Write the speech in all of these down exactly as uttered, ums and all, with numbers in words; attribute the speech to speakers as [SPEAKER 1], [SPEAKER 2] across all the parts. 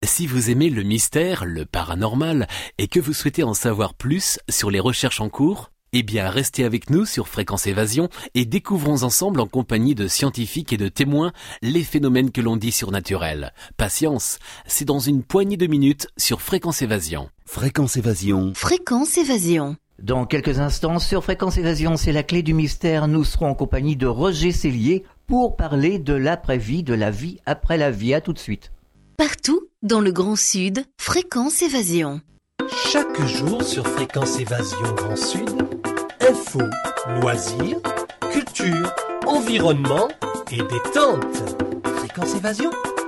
[SPEAKER 1] Si vous aimez le mystère, le paranormal, et que vous souhaitez en savoir plus sur les recherches en cours, eh bien restez avec nous sur Fréquence Évasion et découvrons ensemble en compagnie de scientifiques et de témoins les phénomènes que l'on dit surnaturels. Patience, c'est dans une poignée de minutes sur Fréquence Évasion.
[SPEAKER 2] Fréquence Évasion.
[SPEAKER 3] Fréquence Évasion.
[SPEAKER 4] Dans quelques instants, sur Fréquence Évasion, c'est la clé du mystère. Nous serons en compagnie de Roger Cellier pour parler de l'après-vie, de la vie après la vie. À tout de suite.
[SPEAKER 3] Partout, dans le Grand Sud, Fréquence Évasion.
[SPEAKER 5] Chaque jour sur Fréquence Évasion Grand Sud, info, loisirs, culture, environnement et détente. Fréquence Évasion,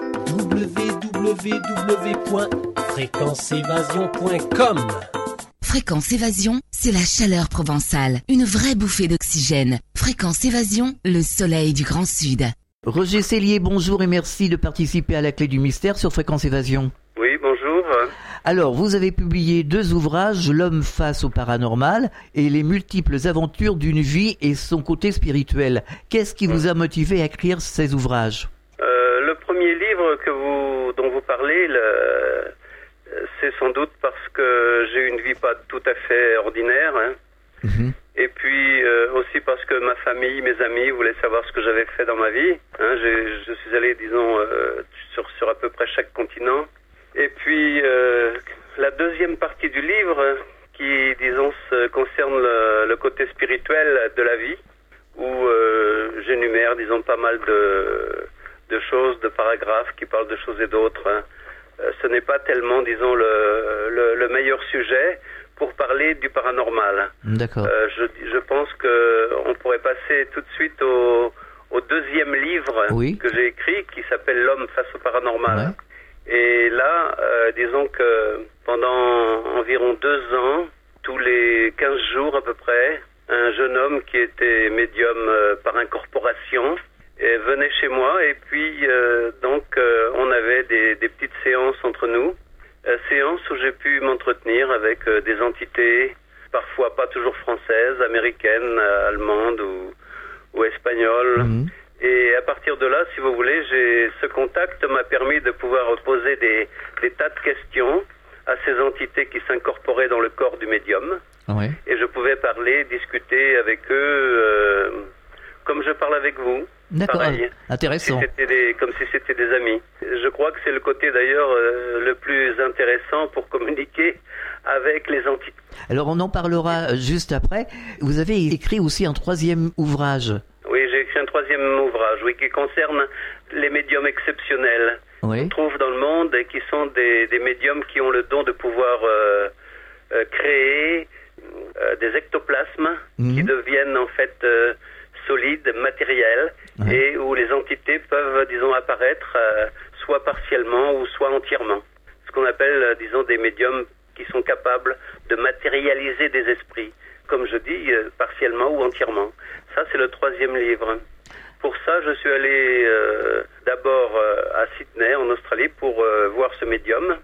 [SPEAKER 5] w w w point fréquence évasion point com.
[SPEAKER 3] Fréquence Évasion, c'est la chaleur provençale, une vraie bouffée d'oxygène. Fréquence Évasion, le soleil du Grand Sud.
[SPEAKER 4] Roger Cellier, bonjour et merci de participer à la clé du mystère sur Fréquence Évasion.
[SPEAKER 6] Oui, bonjour.
[SPEAKER 4] Alors, vous avez publié deux ouvrages, L'homme face au paranormal et les multiples aventures d'une vie et son côté spirituel. Qu'est-ce qui vous a motivé à écrire ces ouvrages ?
[SPEAKER 6] euh, Le premier livre que vous, dont vous parlez, le, c'est sans doute parce que j'ai une vie pas tout à fait ordinaire. Hein. Mm-hmm. Et puis euh, aussi parce que ma famille, mes amis voulaient savoir ce que j'avais fait dans ma vie. Hein, j'ai, je suis allé, disons, euh, sur, sur à peu près chaque continent. Et puis euh, la deuxième partie du livre, qui, disons, se concerne le, le côté spirituel de la vie, où euh, j'énumère, disons, pas mal de, de choses, de paragraphes qui parlent de choses et d'autres. Hein. Euh, ce n'est pas tellement, disons, le, le, le meilleur sujet pour parler du paranormal.
[SPEAKER 4] D'accord.
[SPEAKER 6] Euh, je, je pense qu'on pourrait passer tout de suite au, au deuxième livre oui. que j'ai écrit, qui s'appelle L'homme face au paranormal. Ouais. Et là, euh, disons que pendant environ deux ans, tous les quinze jours à peu près, un jeune homme qui était médium euh, par incorporation et venait chez moi. Et puis, euh, donc, euh, on avait des, des petites séances entre nous. Euh, séances où j'ai pu m'entretenir avec euh, des entités, parfois pas toujours françaises, américaines, euh, allemandes ou, ou espagnoles. Mmh. Et à partir de là, si vous voulez, j'ai, ce contact m'a permis de pouvoir poser des, des tas de questions à ces entités qui s'incorporaient dans le corps du médium.
[SPEAKER 4] Ouais.
[SPEAKER 6] Et je pouvais parler, discuter avec eux euh, comme je parle avec vous.
[SPEAKER 4] D'accord,
[SPEAKER 6] pareil,
[SPEAKER 4] intéressant.
[SPEAKER 6] Comme si c'était des, comme si c'était des amis. Je crois que c'est le côté d'ailleurs euh, le plus intéressant pour communiquer avec les entités.
[SPEAKER 4] Alors on en parlera juste après. Vous avez écrit aussi un troisième ouvrage.
[SPEAKER 6] Oui, j'ai écrit un troisième ouvrage, oui, qui concerne les médiums exceptionnels
[SPEAKER 4] oui.
[SPEAKER 6] qu'on trouve dans le monde et qui sont des, des médiums qui ont le don de pouvoir euh, euh, créer euh, des ectoplasmes mmh. qui deviennent en fait euh, solides, matériels, ouais. et où les entités peuvent, disons, apparaître euh, soit partiellement ou soit entièrement. Ce qu'on appelle, euh, disons, des médiums qui sont capables de matérialiser des esprits, comme je dis, euh, partiellement ou entièrement. Ça, c'est le troisième livre. Pour ça, je suis allé euh, d'abord euh, à Sydney, en Australie, pour euh, voir ce médium.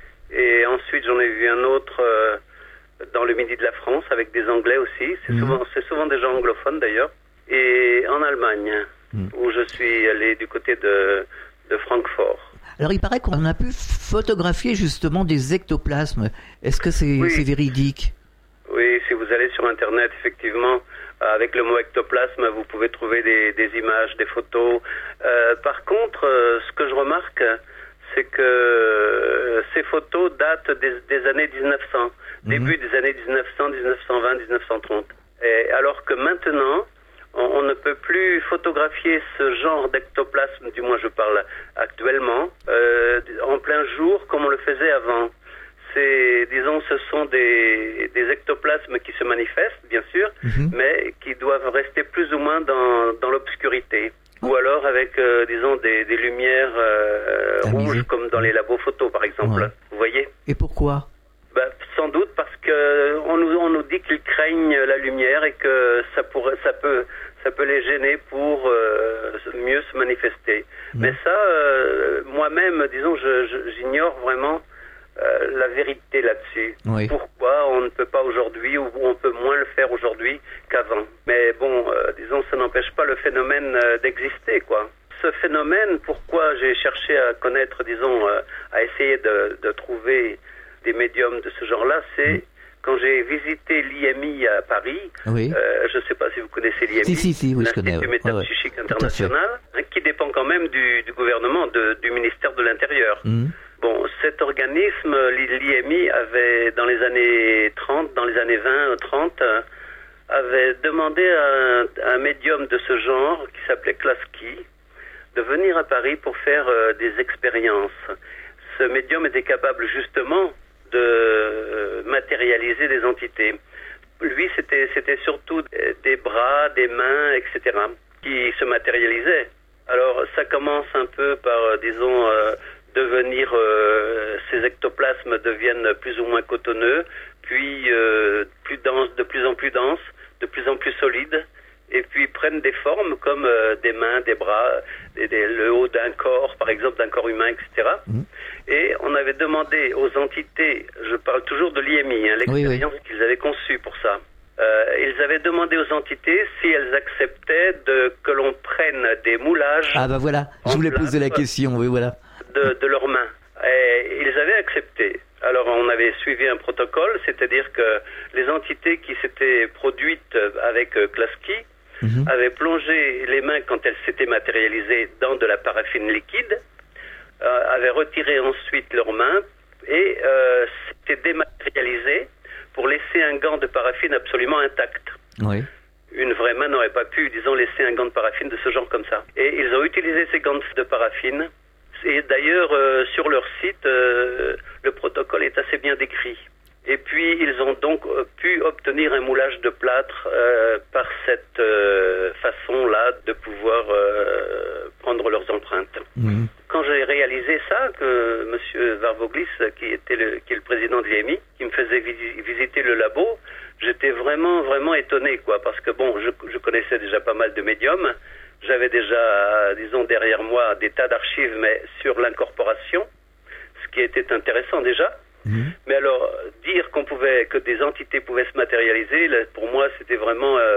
[SPEAKER 6] Et ensuite, j'en ai vu un autre euh, dans le midi de la France, avec des Anglais aussi. C'est, mmh. souvent, c'est souvent des gens anglophones, d'ailleurs. Et en Allemagne, mmh. où je suis allé du côté de, de Francfort.
[SPEAKER 4] Alors, il paraît qu'on a pu photographier justement des ectoplasmes. Est-ce que c'est,
[SPEAKER 6] oui.
[SPEAKER 4] c'est véridique ?
[SPEAKER 6] Oui, si vous allez sur Internet, effectivement, avec le mot ectoplasme, vous pouvez trouver des, des images, des photos. Euh, par contre, euh, ce que je remarque, c'est que euh, ces photos datent des, des années dix-neuf cents, mmh. début des années dix-neuf cents, dix-neuf cent vingt, dix-neuf cent trente. Et alors que maintenant, on, on ne peut plus photographier ce genre d'ectoplasme, du moins je parle actuellement, euh, en plein jour comme on le faisait avant. C'est, disons, ce sont des, des ectoplasmes qui se manifestent, bien sûr, mmh. mais qui doivent rester plus ou moins dans, dans l'obscurité. Oh. Ou alors avec, euh, disons, des, des lumières euh, rouges, comme dans les labos photos, par exemple. Ouais. Vous voyez ?
[SPEAKER 4] Et pourquoi ?
[SPEAKER 6] Ben, sans doute parce que on nous, on nous dit qu'ils craignent la lumière et que ça, pourrait, ça, peut, ça peut les gêner pour euh, mieux se manifester. Mmh. Mais ça, euh, moi-même, disons, je, je, j'ignore vraiment Euh, la vérité là-dessus.
[SPEAKER 4] Oui.
[SPEAKER 6] Pourquoi on ne peut pas aujourd'hui, ou on peut moins le faire aujourd'hui qu'avant. Mais bon, euh, disons, ça n'empêche pas le phénomène euh, d'exister, quoi. ce phénomène, pourquoi j'ai cherché à connaître, disons, euh, à essayer de, de trouver des médiums de ce genre-là, c'est mmh. quand j'ai visité l'I M I à Paris, oui. euh, je ne sais pas si vous connaissez l'I M I,
[SPEAKER 4] si, si, si, oui,
[SPEAKER 6] l'Institut
[SPEAKER 4] ouais.
[SPEAKER 6] métapsychique
[SPEAKER 4] ouais, ouais.
[SPEAKER 6] international, hein, qui dépend quand même du, du gouvernement, de, du ministère de l'Intérieur. Mmh. Bon, cet organisme, l'I M I, avait, dans les années trente, dans les années vingt, trente, avait demandé à un, à un médium de ce genre, qui s'appelait Klasky, de venir à Paris pour faire euh, des expériences. Ce médium était capable justement de euh, matérialiser des entités. Lui, c'était, c'était surtout des bras, des mains, et cetera, qui se matérialisaient. Alors, ça commence un peu par, euh, disons, euh, devenir, euh, ces ectoplasmes deviennent plus ou moins cotonneux, puis euh, plus denses, de plus en plus denses, de plus en plus solides, et puis prennent des formes comme euh, des mains, des bras, des, des, le haut d'un corps, par exemple d'un corps humain, et cetera. Mmh. Et on avait demandé aux entités, je parle toujours de l'I M I, hein, l'expérience oui, oui. qu'ils avaient conçue pour ça, euh, ils avaient demandé aux entités si elles acceptaient de, que l'on prenne des moulages.
[SPEAKER 4] Ah bah voilà, je voulais poser la question, oui voilà.
[SPEAKER 6] De, de leurs mains. Et ils avaient accepté. Alors on avait suivi un protocole, c'est-à-dire que les entités qui s'étaient produites avec Klasky mmh. avaient plongé les mains quand elles s'étaient matérialisées dans de la paraffine liquide, euh, avaient retiré ensuite leurs mains et euh, s'étaient dématérialisées pour laisser un gant de paraffine absolument intact. Oui. Une vraie main n'aurait pas pu, disons, laisser un gant de paraffine de ce genre comme ça. Et ils ont utilisé ces gants de paraffine. Et d'ailleurs, euh, sur leur site, euh, le protocole est assez bien décrit. Et puis, ils ont donc euh, pu obtenir un moulage de plâtre euh, par cette euh, façon-là de pouvoir euh, prendre leurs empreintes. Mmh. Quand j'ai réalisé ça, que M. Varvoglis, qui était le, qui est le président de l'I M I, qui me faisait vis- visiter le labo, j'étais vraiment, vraiment étonné, quoi, parce que bon, je, je connaissais déjà pas mal de médiums. J'avais déjà, disons, derrière moi des tas d'archives, mais sur l'incorporation, ce qui était intéressant déjà. Mmh. Mais alors, dire qu'on pouvait, que des entités pouvaient se matérialiser, là, pour moi, c'était vraiment euh,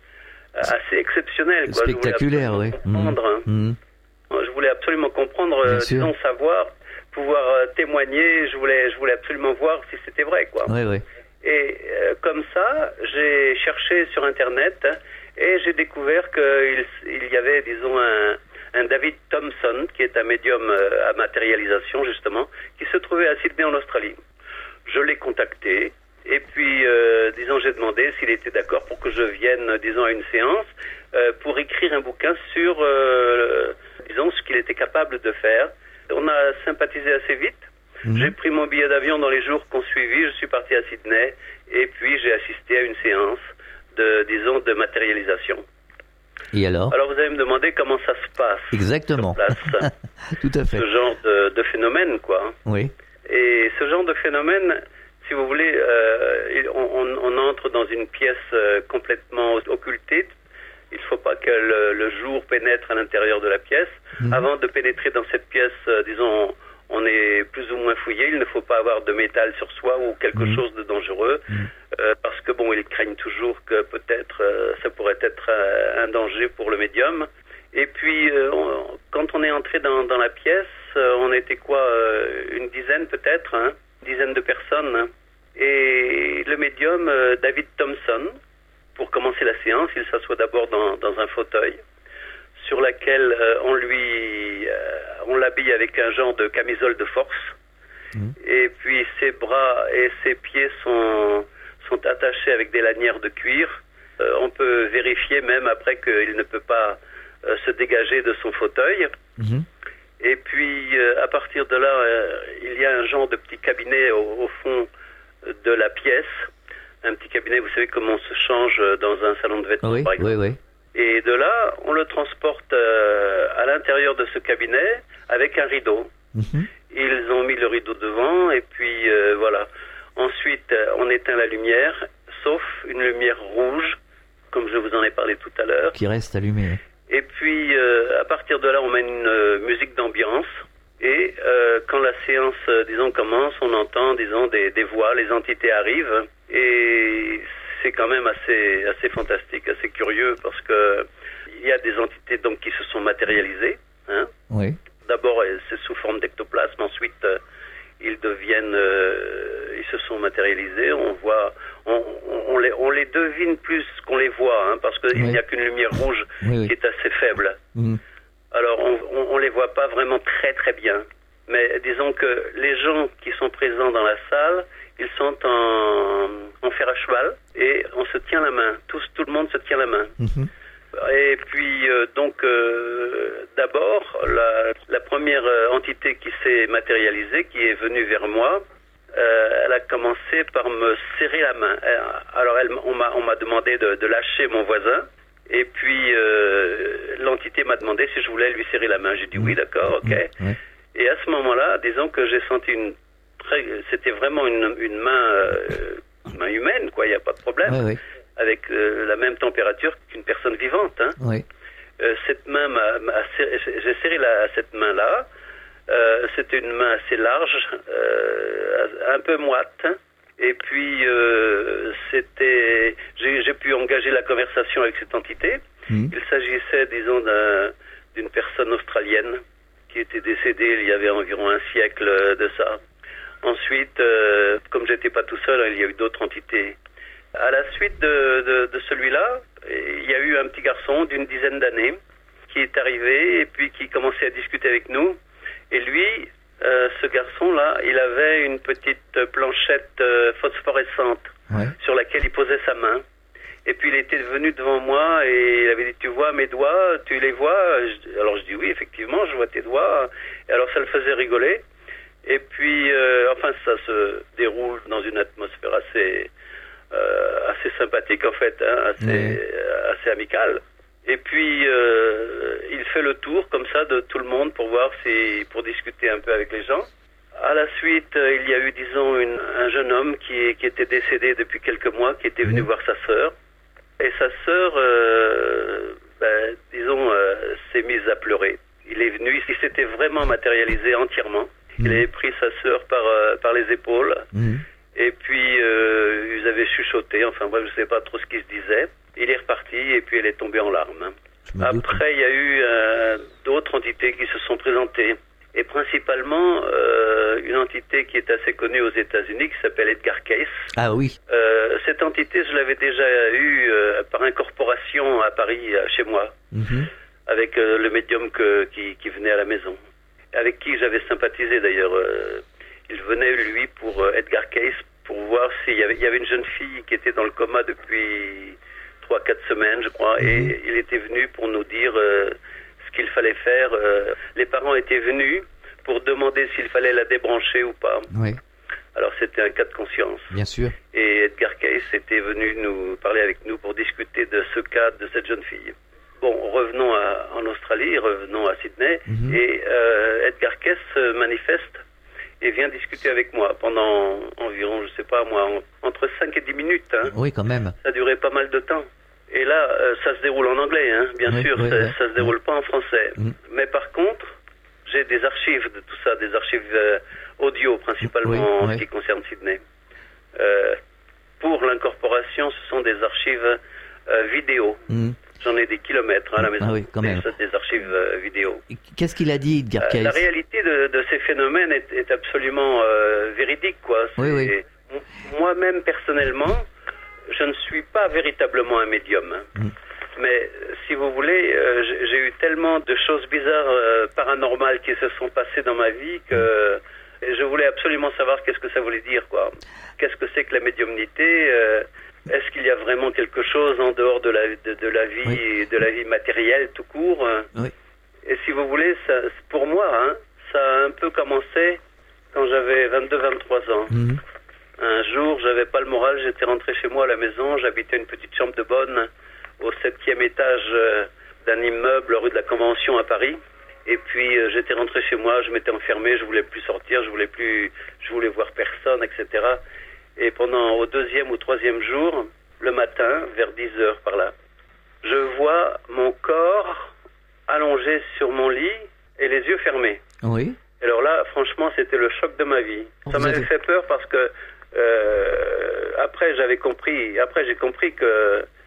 [SPEAKER 6] assez exceptionnel, quoi.
[SPEAKER 4] Spectaculaire, oui.
[SPEAKER 6] Comprendre, mmh. hein. Je voulais absolument comprendre, euh, disons, savoir, pouvoir euh, témoigner. Je voulais, je voulais absolument voir si c'était vrai, quoi.
[SPEAKER 4] Oui, oui.
[SPEAKER 6] Et euh, comme ça, j'ai cherché sur Internet. Hein, et j'ai découvert qu'il il y avait, disons, un, un David Thompson, qui est un médium à matérialisation, justement, qui se trouvait à Sydney, en Australie. Je l'ai contacté, et puis, euh, disons, j'ai demandé s'il était d'accord pour que je vienne, disons, à une séance, euh, pour écrire un bouquin sur, euh, disons, ce qu'il était capable de faire. On a sympathisé assez vite. Mmh. J'ai pris mon billet d'avion dans les jours qu'on suivit, je suis parti à Sydney, et puis j'ai assisté à une séance de, disons, de matérialisation.
[SPEAKER 4] Et alors
[SPEAKER 6] Alors vous allez me demander comment ça se passe.
[SPEAKER 4] Exactement.
[SPEAKER 6] Sur place,
[SPEAKER 4] tout à fait.
[SPEAKER 6] Ce genre de, de phénomène, quoi.
[SPEAKER 4] Oui.
[SPEAKER 6] Et ce genre de phénomène, si vous voulez, euh, on, on, on entre dans une pièce euh, complètement occultée. Il ne faut pas que le, le jour pénètre à l'intérieur de la pièce. Mmh. Avant de pénétrer dans cette pièce, euh, disons, on est plus ou moins fouillé. Il ne faut pas avoir de métal sur soi ou quelque mmh. chose de dangereux. Mmh. Euh, parce que, bon, ils craignent toujours que peut-être euh, ça pourrait être euh, un danger pour le médium. Et puis, euh, on, quand on est entré dans, dans la pièce, euh, on était quoi, euh, une dizaine peut-être, hein, une dizaine de personnes. Hein. Et le médium, euh, David Thompson, pour commencer la séance, il s'assoit d'abord dans, dans un fauteuil sur laquelle euh, on lui, euh, on l'habille avec un genre de camisole de force. Mmh. Et puis ses bras et ses pieds sont, sont attachés avec des lanières de cuir. Euh, on peut vérifier même après qu'il ne peut pas euh, se dégager de son fauteuil. Mmh. Et puis euh, à partir de là, euh, il y a un genre de petit cabinet au, au fond de la pièce. Un petit cabinet, vous savez comment on se change dans un salon de vêtements,
[SPEAKER 4] oui,
[SPEAKER 6] par exemple.
[SPEAKER 4] Oui, oui.
[SPEAKER 6] Et de là, on le transporte euh, à l'intérieur de ce cabinet avec un rideau. Mm-hmm. Ils ont mis le rideau devant et puis euh, voilà. Ensuite, on éteint la lumière, sauf une lumière rouge, comme je vous en ai parlé tout à l'heure.
[SPEAKER 4] Qui reste allumée.
[SPEAKER 6] Et puis, euh, à partir de là, on met une euh, musique d'ambiance. Et euh, quand la séance, euh, disons, commence, on entend, disons, des, des voix, les entités arrivent. Et c'est quand même assez, assez fantastique, assez curieux, parce que il y a des entités donc qui se sont matérialisées. Hein.
[SPEAKER 4] Oui.
[SPEAKER 6] D'abord, c'est sous forme d'ectoplasme. Ensuite, euh, ils deviennent, euh, ils se sont matérialisés. On voit, on, on, on, les, on les devine plus qu'on les voit, hein, parce qu'il oui. n'y a qu'une lumière rouge oui, oui. qui est assez faible. Mmh. Alors, on, on, on les voit pas vraiment très très bien. Mais disons que les gens qui sont présents dans la salle, ils sont en, en fer à cheval et on se tient la main. Tous, tout le monde se tient la main. Mmh. Et puis, euh, donc, euh, d'abord, la, la première entité qui s'est matérialisée, qui est venue vers moi, euh, elle a commencé par me serrer la main. Alors, elle, on m'a, on m'a demandé de, de lâcher mon voisin. Et puis, euh, l'entité m'a demandé si je voulais lui serrer la main. J'ai dit oui, d'accord, ok. Mmh. Et à ce moment-là, disons que j'ai senti une très... C'était vraiment une, une main, euh, une main humaine, quoi, il n'y a pas de problème. Oui, oui. Avec euh, la même température qu'une personne vivante. Hein. Oui. Euh, cette main m'a, m'a serré, j'ai serré la, cette main-là. Euh, c'était une main assez large, euh, un peu moite. Hein. Et puis, euh, c'était, j'ai, j'ai pu engager la conversation avec cette entité. Mmh. Il s'agissait, disons, d'un, d'une personne australienne qui était décédée il y avait environ un siècle de ça. Ensuite, euh, comme j'étais pas tout seul, il y a eu d'autres entités. À la suite de, de, de celui-là, il y a eu un petit garçon d'une dizaine d'années qui est arrivé et puis qui commençait à discuter avec nous. Et lui, euh, ce garçon-là, il avait une petite planchette euh, phosphorescente ouais. sur laquelle il posait sa main. Et puis il était venu devant moi et il avait dit, tu vois mes doigts, tu les vois? Alors je dis oui, effectivement, je vois tes doigts. Et alors ça le faisait rigoler. Et puis, euh, enfin, ça se déroule dans une atmosphère assez... Euh, assez sympathique en fait, hein, assez, oui. euh, assez amical. Et puis euh, il fait le tour comme ça de tout le monde pour voir si, pour discuter un peu avec les gens. À la suite, euh, il y a eu, disons, une, un jeune homme qui, qui était décédé depuis quelques mois, qui était venu oui. voir sa sœur. Et sa sœur, euh, ben, disons, euh, s'est mise à pleurer. Il est venu, il s'était vraiment matérialisé entièrement. Il avait pris sa sœur par, euh, par les épaules. Mmh. Et puis, euh, ils avaient chuchoté, enfin bref, je ne sais pas trop ce qu'ils se disaient. Il est reparti et puis elle est tombée en larmes. Après, il y a eu euh, d'autres entités qui se sont présentées. Et principalement, euh, une entité qui est assez connue aux États-Unis, qui s'appelle Edgar Cayce.
[SPEAKER 4] Ah oui.
[SPEAKER 6] Euh, cette entité, je l'avais déjà eue euh, par incorporation à Paris, euh, chez moi, mm-hmm. avec euh, le médium que, qui, qui venait à la maison, avec qui j'avais sympathisé d'ailleurs. Euh, Il venait, lui, pour euh, Edgar Cayce, pour voir s'il y avait, il y avait une jeune fille qui était dans le coma depuis trois, quatre semaines, je crois, mmh. et il était venu pour nous dire euh, ce qu'il fallait faire. Euh, les parents étaient venus pour demander s'il fallait la débrancher ou pas. Oui. Alors, c'était un cas de conscience.
[SPEAKER 4] Bien sûr.
[SPEAKER 6] Et Edgar Cayce était venu nous parler avec nous pour discuter de ce cas de cette jeune fille. Bon, revenons à, en Australie, revenons à Sydney, mmh. et euh, Edgar Cayce se manifeste et vient discuter avec moi pendant environ, je sais pas moi, en, entre cinq et dix minutes. Hein.
[SPEAKER 4] Oui, quand même.
[SPEAKER 6] Ça durait pas mal de temps. Et là, euh, ça se déroule en anglais, hein, bien oui, sûr, oui, ça, oui. ça se déroule oui. pas en français. Mm. Mais par contre, j'ai des archives de tout ça, des archives euh, audio principalement oui, en oui. ce qui concerne Sydney. Euh, pour l'incorporation, ce sont des archives euh, vidéo. Mm. J'en ai des kilomètres hein, à la maison, ah oui, quand même. Des, des archives euh, vidéo.
[SPEAKER 4] Qu'est-ce qu'il a dit, Edgar Cayce ?
[SPEAKER 6] euh, La réalité de, de ces phénomènes est, est absolument euh, véridique, quoi.
[SPEAKER 4] Oui, oui.
[SPEAKER 6] M- moi-même, personnellement, je ne suis pas véritablement un médium. Hein. Mm. Mais, si vous voulez, euh, j'ai, j'ai eu tellement de choses bizarres, euh, paranormales qui se sont passées dans ma vie que mm. je voulais absolument savoir qu'est-ce que ça voulait dire, quoi. Qu'est-ce que c'est que la médiumnité euh, Est-ce qu'il y a vraiment quelque chose en dehors de la, de, de la vie, oui. de la vie matérielle tout court oui. Et si vous voulez, ça, pour moi, hein, ça a un peu commencé quand j'avais vingt-deux vingt-trois ans. Mm-hmm. Un jour, j'avais pas le moral, j'étais rentré chez moi à la maison, j'habitais une petite chambre de bonne au septième étage d'un immeuble rue de la Convention à Paris. Et puis euh, j'étais rentré chez moi, je m'étais enfermé, je voulais plus sortir, je voulais plus, je voulais voir personne, et cetera. Et pendant au deuxième ou troisième jour, le matin, vers dix heures par là, je vois mon corps allongé sur mon lit et les yeux fermés.
[SPEAKER 4] Oui.
[SPEAKER 6] Et alors là, franchement, c'était le choc de ma vie. Vous Ça m'avait avez... fait peur parce que euh, après j'avais compris, après j'ai compris que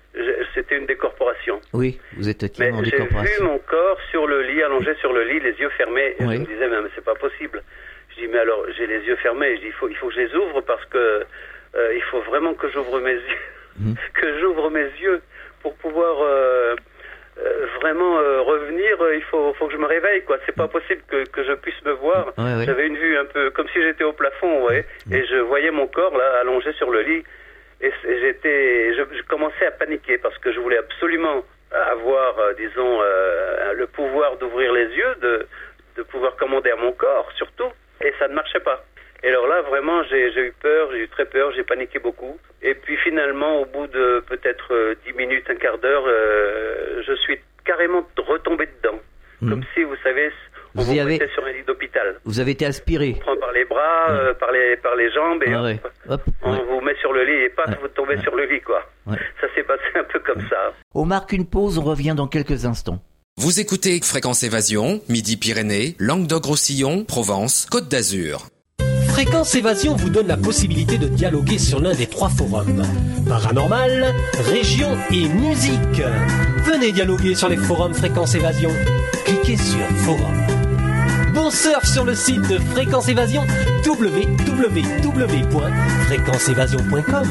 [SPEAKER 6] je, c'était une décorporation.
[SPEAKER 4] Oui, vous êtes
[SPEAKER 6] Mais
[SPEAKER 4] en
[SPEAKER 6] j'ai
[SPEAKER 4] décorporation.
[SPEAKER 6] vu mon corps sur le lit, allongé sur le lit, les yeux fermés. Et
[SPEAKER 4] Oui.
[SPEAKER 6] je me disais, mais, mais c'est pas possible. Je dis, mais alors, j'ai les yeux fermés. Je dis, il faut, il faut que je les ouvre parce que euh, il faut vraiment que j'ouvre mes yeux,
[SPEAKER 4] Mmh.
[SPEAKER 6] que j'ouvre mes yeux pour pouvoir euh, euh, vraiment euh, revenir. Il faut, faut que je me réveille, quoi. C'est pas possible que, que je puisse me voir.
[SPEAKER 4] Ouais, ouais.
[SPEAKER 6] J'avais une vue un peu comme si j'étais au plafond, ouais, mmh. et je voyais mon corps là allongé sur le lit. Et j'étais, je, je commençais à paniquer parce que je voulais absolument avoir, euh, disons, euh, le pouvoir d'ouvrir les yeux, de, de pouvoir commander à mon corps, surtout. Et ça ne marchait pas. Et alors là, vraiment, j'ai, j'ai eu peur, j'ai eu très peur, j'ai paniqué beaucoup. Et puis finalement, au bout de peut-être euh, dix minutes, un quart d'heure, euh, je suis carrément retombé dedans. Mmh. Comme si, vous savez, on vous, vous mettait avez... sur un lit d'hôpital.
[SPEAKER 4] Vous avez été aspiré.
[SPEAKER 6] On prend par les bras, mmh. euh, par, les, par les jambes, et
[SPEAKER 4] ah ouais.
[SPEAKER 6] hop,
[SPEAKER 4] hop,
[SPEAKER 6] on
[SPEAKER 4] ouais.
[SPEAKER 6] vous met sur le lit, et pas ouais. vous tombez ouais. sur le lit, quoi.
[SPEAKER 4] Ouais.
[SPEAKER 6] Ça s'est passé un peu comme ça.
[SPEAKER 4] On marque une pause, on revient dans quelques instants.
[SPEAKER 2] Vous écoutez Fréquence Évasion, Midi-Pyrénées, Languedoc-Roussillon, Provence, Côte d'Azur.
[SPEAKER 5] Fréquence Évasion vous donne la possibilité de dialoguer sur l'un des trois forums. Paranormal, région et musique. Venez dialoguer sur les forums Fréquence Évasion. Cliquez sur Forum. Bon surf sur le site de Fréquence Évasion, w w w point fréquence évasion point com.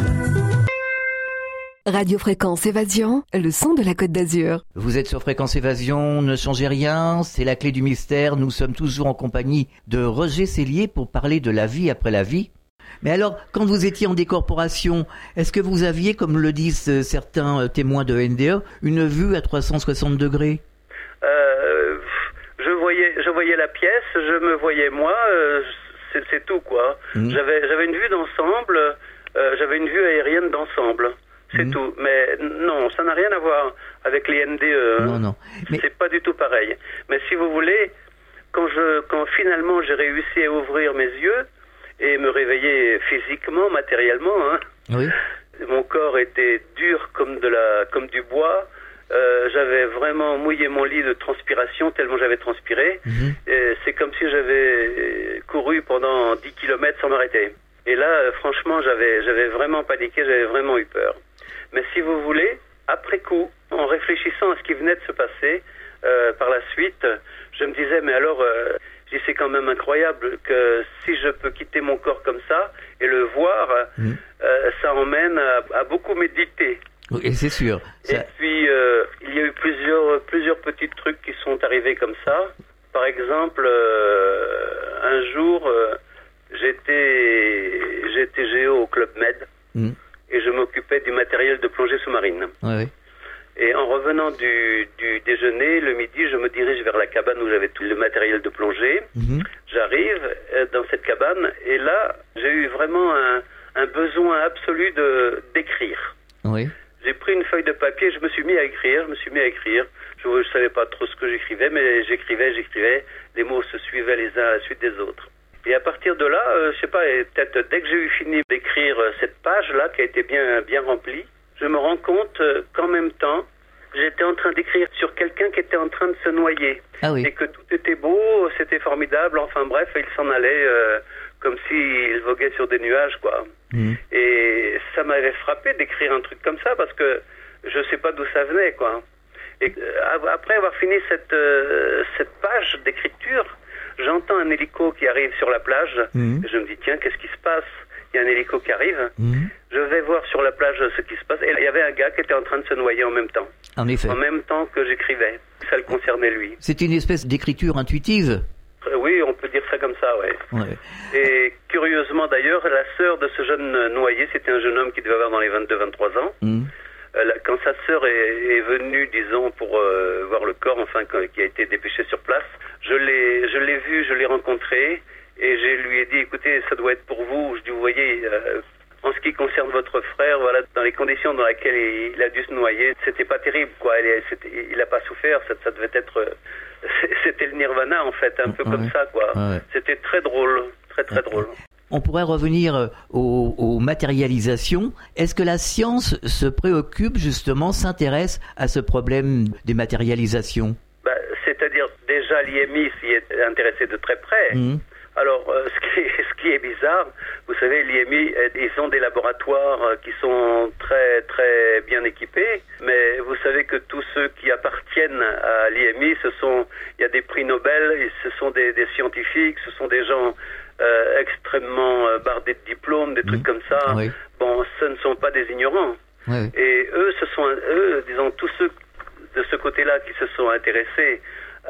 [SPEAKER 7] Radio Fréquence Évasion, le son de la Côte d'Azur.
[SPEAKER 4] Vous êtes sur Fréquence Évasion, ne changez rien, c'est la clé du mystère. Nous sommes toujours en compagnie de Roger Cellier pour parler de la vie après la vie. Mais alors, quand vous étiez en décorporation, est-ce que vous aviez, comme le disent certains témoins de N D E, une vue à trois cent soixante degrés ?
[SPEAKER 6] euh, je voyais, je voyais la pièce, je me voyais moi, euh, c'est, c'est tout quoi. Mmh. J'avais, j'avais une vue d'ensemble, euh, j'avais une vue aérienne d'ensemble. C'est mmh. tout. Mais non, ça n'a rien à voir avec les N D E.
[SPEAKER 4] Non, non.
[SPEAKER 6] Mais... c'est pas du tout pareil. Mais si vous voulez, quand je, quand finalement j'ai réussi à ouvrir mes yeux et me réveiller physiquement, matériellement, hein,
[SPEAKER 4] oui.
[SPEAKER 6] mon corps était dur comme de la, comme du bois. Euh, j'avais vraiment mouillé mon lit de transpiration tellement j'avais transpiré. Mmh. Et c'est comme si j'avais couru pendant dix kilomètres sans m'arrêter. Et là, franchement, j'avais, j'avais vraiment paniqué, j'avais vraiment eu peur. Mais si vous voulez, après coup, en réfléchissant à ce qui venait de se passer, euh, par la suite, je me disais, mais alors, euh, c'est quand même incroyable que si je peux quitter mon corps comme ça et le voir, mmh. euh, ça emmène à, à beaucoup méditer.
[SPEAKER 4] Oui, c'est sûr. Ça...
[SPEAKER 6] Et puis, euh, il y a eu plusieurs, plusieurs petits trucs qui sont arrivés comme ça. Par exemple, euh, un jour, euh, j'étais, j'étais géo au Club Med. Mmh. Et je m'occupais du matériel de plongée sous-marine.
[SPEAKER 4] Ouais, ouais.
[SPEAKER 6] Et en revenant du, du déjeuner, le midi, je me dirige vers la cabane où j'avais tout le matériel de plongée. Mmh. J'arrive dans cette cabane et là, j'ai eu vraiment un, un besoin absolu de, d'écrire.
[SPEAKER 4] Oui.
[SPEAKER 6] J'ai pris une feuille de papier, je me suis mis à écrire, je me suis mis à écrire. Je ne savais pas trop ce que j'écrivais, mais j'écrivais, j'écrivais. Les mots se suivaient les uns à la suite des autres. Et à partir de là, euh, je sais pas, peut-être dès que j'ai eu fini d'écrire euh, cette page-là, qui a été bien, bien remplie, je me rends compte euh, qu'en même temps, j'étais en train d'écrire sur quelqu'un qui était en train de se noyer.
[SPEAKER 4] Ah oui.
[SPEAKER 6] Et que tout était beau, c'était formidable, enfin bref, il s'en allait euh, comme s'il voguait sur des nuages, quoi. Mmh. Et ça m'avait frappé d'écrire un truc comme ça, parce que je sais pas d'où ça venait, quoi. Et euh, après avoir fini cette, euh, cette page d'écriture, j'entends un hélico qui arrive sur la plage. Mmh. Je me dis, tiens, qu'est-ce qui se passe ? Il y a un hélico qui arrive. Mmh. Je vais voir sur la plage ce qui se passe. Et il y avait un gars qui était en train de se noyer en même temps.
[SPEAKER 4] En effet.
[SPEAKER 6] En même temps que j'écrivais. Ça le concernait lui.
[SPEAKER 4] C'est une espèce d'écriture intuitive ?
[SPEAKER 6] Oui, on peut dire ça comme ça, ouais.
[SPEAKER 4] ouais.
[SPEAKER 6] Et curieusement d'ailleurs, la sœur de ce jeune noyé, c'était un jeune homme qui devait avoir dans les vingt-deux vingt-trois ans. Mmh. Quand sa sœur est, est venue, disons, pour euh, voir le corps, enfin, qui a été dépêché sur place, je l'ai, je l'ai vu, je l'ai rencontré, et je lui ai dit, écoutez, ça doit être pour vous. Je dis, vous voyez, euh, en ce qui concerne votre frère, voilà, dans les conditions dans lesquelles il, il a dû se noyer, c'était pas terrible, quoi. Il, il a pas souffert, ça, ça devait être, c'était le nirvana, en fait, un peu ouais. comme ça, quoi. Ouais. C'était très drôle, très très drôle.
[SPEAKER 4] On pourrait revenir aux, aux matérialisations. Est-ce que la science se préoccupe justement, s'intéresse à ce problème des matérialisations ?
[SPEAKER 6] Bah, c'est-à-dire déjà l'I M I s'y est intéressé de très près. Mmh. Alors, euh, ce, qui est, ce qui est bizarre, vous savez, l'I M I, ils ont des laboratoires euh, qui sont très très bien équipés, mais vous savez que tous ceux qui appartiennent à l'I M I, ce sont, il y a des prix Nobel, et ce sont des, des scientifiques, ce sont des gens euh, extrêmement euh, bardés de diplômes, des trucs mmh. comme ça. Oui. Bon, ce ne sont pas des ignorants. Oui. Et eux, ce sont eux, disons, tous ceux de ce côté-là qui se sont intéressés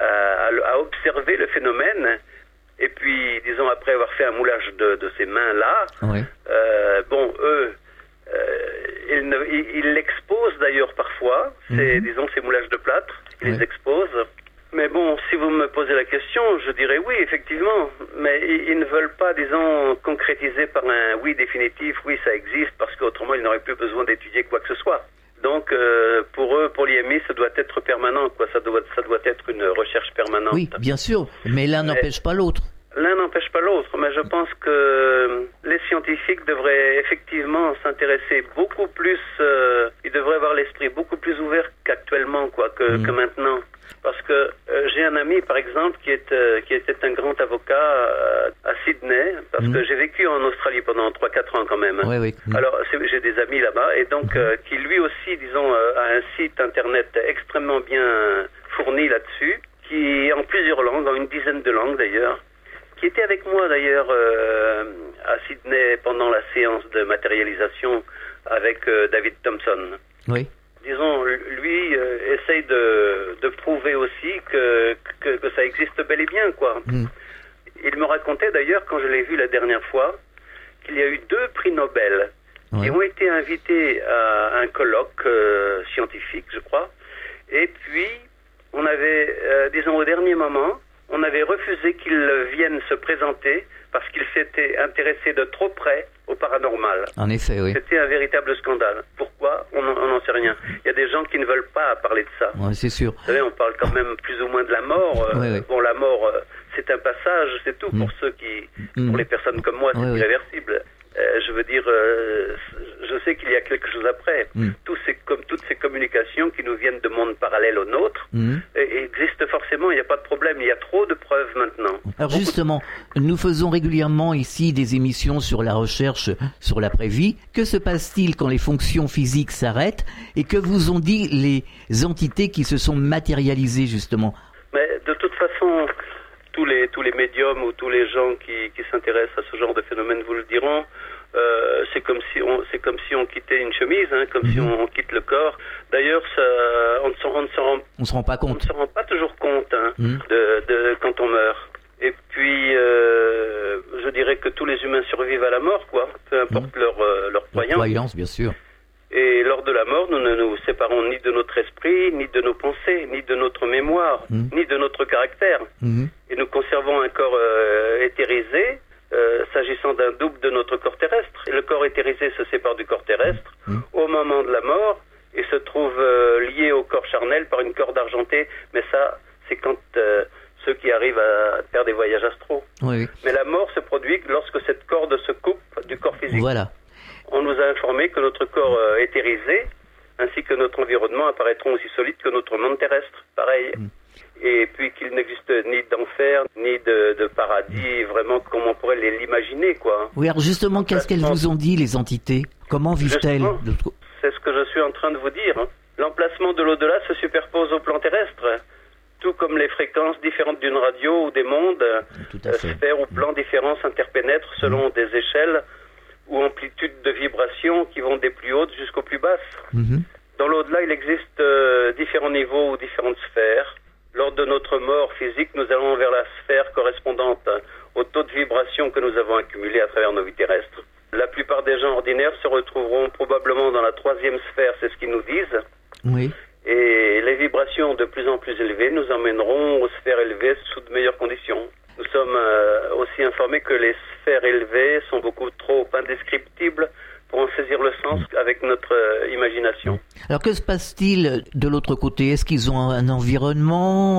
[SPEAKER 6] à, à observer le phénomène. Et puis, disons, après avoir fait un moulage de, de ces mains-là, oui. euh, bon, eux, euh, ils, ne, ils, ils l'exposent d'ailleurs parfois, ces, mm-hmm. disons, ces moulages de plâtre, ils oui. les exposent. Mais bon, si vous me posez la question, je dirais oui, effectivement. Mais ils, ils ne veulent pas, disons, concrétiser par un oui définitif, oui, ça existe, parce qu'autrement, ils n'auraient plus besoin d'étudier quoi que ce soit. Donc, euh, pour eux, pour l'I M I, ça doit être permanent, quoi. Ça doit, ça doit être une recherche permanente.
[SPEAKER 4] Oui, bien sûr, mais l'un n'empêche pas l'autre.
[SPEAKER 6] L'un n'empêche pas l'autre, mais je pense que les scientifiques devraient effectivement s'intéresser beaucoup plus, euh, ils devraient avoir l'esprit beaucoup plus ouvert qu'actuellement, quoi, que, mmh. que maintenant. Parce que euh, j'ai un ami, par exemple, qui, est, euh, qui était un grand avocat euh, à Sydney, parce mmh. que j'ai vécu en Australie pendant trois quatre ans quand même.
[SPEAKER 4] Oui, oui. Mmh.
[SPEAKER 6] Alors, j'ai des amis là-bas, et donc, euh, qui lui aussi, disons, euh, a un site internet extrêmement bien fourni là-dessus, qui est en plusieurs langues, en une dizaine de langues d'ailleurs, qui était avec moi d'ailleurs euh, à Sydney pendant la séance de matérialisation avec euh, David Thompson.
[SPEAKER 4] Oui.
[SPEAKER 6] Disons, lui euh, essaye de, de prouver aussi que, que, que ça existe bel et bien, quoi. Mm. Il me racontait d'ailleurs, quand je l'ai vu la dernière fois, qu'il y a eu deux prix Nobel oui. qui ont été invités à un colloque euh, scientifique, je crois. Et puis, on avait, euh, disons, au dernier moment, on avait refusé qu'ils viennent se présenter parce qu'ils s'étaient intéressés de trop près au paranormal.
[SPEAKER 4] En effet, oui.
[SPEAKER 6] C'était un véritable scandale. Pourquoi ? On n'en sait rien. Il y a des gens qui ne veulent pas parler de ça.
[SPEAKER 4] Oui, c'est sûr.
[SPEAKER 6] Vous savez, on parle quand même plus ou moins de la mort.
[SPEAKER 4] Oui, oui.
[SPEAKER 6] Bon, la mort, c'est un passage, c'est tout. Mm. Pour ceux qui, mm. pour les personnes comme moi, c'est oui, irréversible. Oui. Euh, je veux dire, euh, je sais qu'il y a quelque chose après. Mm. Tous ces, comme toutes ces communications qui nous viennent de mondes parallèles aux nôtres mm. euh, existent forcément, il n'y a pas de problème. Il y a trop de preuves maintenant.
[SPEAKER 4] Alors Beaucoup justement, de... nous faisons régulièrement ici des émissions sur la recherche sur l'après-vie. Que se passe-t-il quand les fonctions physiques s'arrêtent et que vous ont dit les entités qui se sont matérialisées justement ?
[SPEAKER 6] Mais de toute façon... Tous les, tous les médiums ou tous les gens qui, qui s'intéressent à ce genre de phénomène vous le diront, euh, c'est comme si on, c'est comme si on quittait une chemise, hein, comme mm-hmm. si on, on quitte le corps. D'ailleurs, ça, on ne s'en on ne se rend,
[SPEAKER 4] on se rend pas compte.
[SPEAKER 6] On ne se rend pas toujours compte hein, mm. de, de quand on meurt. Et puis, euh, je dirais que tous les humains survivent à la mort, quoi, peu importe mm. leur, euh, leur croyance.
[SPEAKER 4] Leur croyance, bien sûr.
[SPEAKER 6] Et lors de la mort, nous ne nous séparons ni de notre esprit, ni de nos pensées, ni de notre mémoire, mmh. ni de notre caractère. Mmh. Et nous conservons un corps euh, éthérisé, euh, s'agissant d'un double de notre corps terrestre. Et le corps éthérisé se sépare du corps terrestre mmh. au moment de la mort et se trouve euh, lié au corps charnel par une corde argentée. Mais ça, c'est quand euh, ceux qui arrivent à faire des voyages astraux.
[SPEAKER 4] Oui.
[SPEAKER 6] Mais la mort se produit lorsque cette corde se coupe du corps physique.
[SPEAKER 4] Voilà.
[SPEAKER 6] On nous a informé que notre corps euh, éthérisé, ainsi que notre environnement, apparaîtront aussi solides que notre monde terrestre. Pareil. Mm. Et puis qu'il n'existe ni d'enfer, ni de, de paradis, vraiment comme on pourrait l'imaginer, quoi.
[SPEAKER 4] Oui, alors justement, qu'est-ce qu'elles vous ont dit, les entités ? Comment vivent-elles ?
[SPEAKER 6] C'est ce que je suis en train de vous dire. Hein. L'emplacement de l'au-delà se superpose au plan terrestre. Tout comme les fréquences différentes d'une radio ou des mondes, euh, sphères ou plans différents s'interpénètrent selon mm. des échelles ou amplitudes de vibrations qui vont des plus hautes jusqu'aux plus basses. Mm-hmm. Dans l'au-delà, il existe euh, différents niveaux ou différentes sphères. Lors de notre mort physique, nous allons vers la sphère correspondante au taux de vibration que nous avons accumulé à travers nos vies terrestres. La plupart des gens ordinaires se retrouveront probablement dans la troisième sphère, c'est ce qu'ils nous disent.
[SPEAKER 4] Oui.
[SPEAKER 6] Et les vibrations de plus en plus élevées nous emmèneront aux sphères élevées sous de meilleures conditions. Nous sommes euh, aussi informés que les sphères élevées sont beaucoup trop indescriptibles pour en saisir le sens avec notre euh, imagination.
[SPEAKER 4] Alors que se passe-t-il de l'autre côté ? Est-ce qu'ils ont un environnement ?